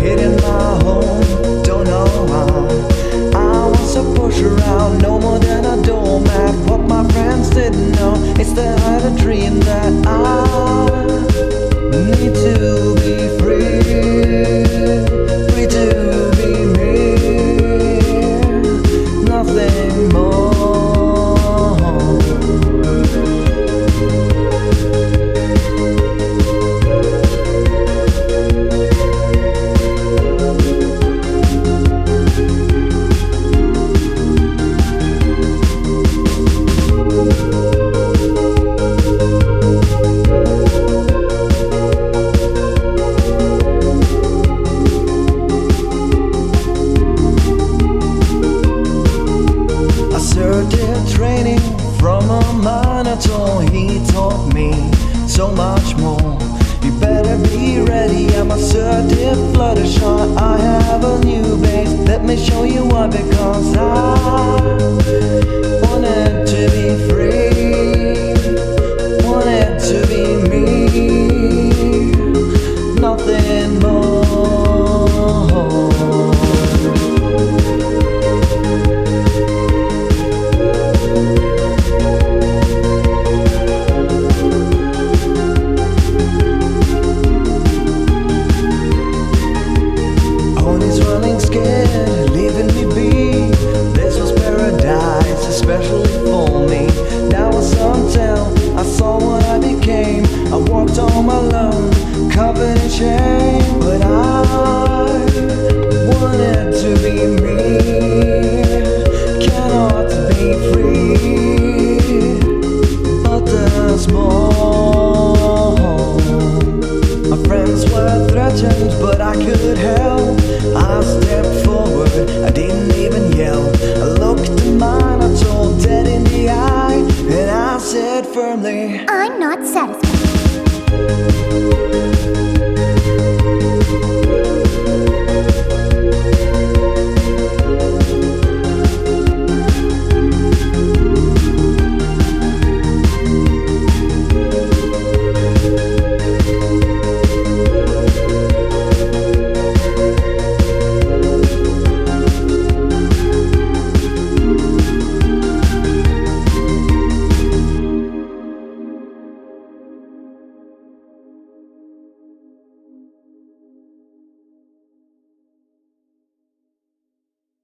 hitting my home, don't know how. I was a push around, no more than a doormat. What my friends didn't know is that I had a dream that I need to be free, free to be me, nothing more. Training from a monitor, he taught me so much more. You better be ready, I'm assertive, Fluttershy. I have a new base, let me show you why. Because I wanted to be free, wanted to be me, nothing more. Scared, leaving me be. This was paradise, especially for me. Now I saw tell, I saw what I became. I walked home alone, covered in shame. But I wanted to be me, cannot be free, but there's more. My friends were threatened, but I could help. I stepped forward, I didn't even yell. I looked at mine, I told dead in the eye, and I said firmly, I'm not satisfied.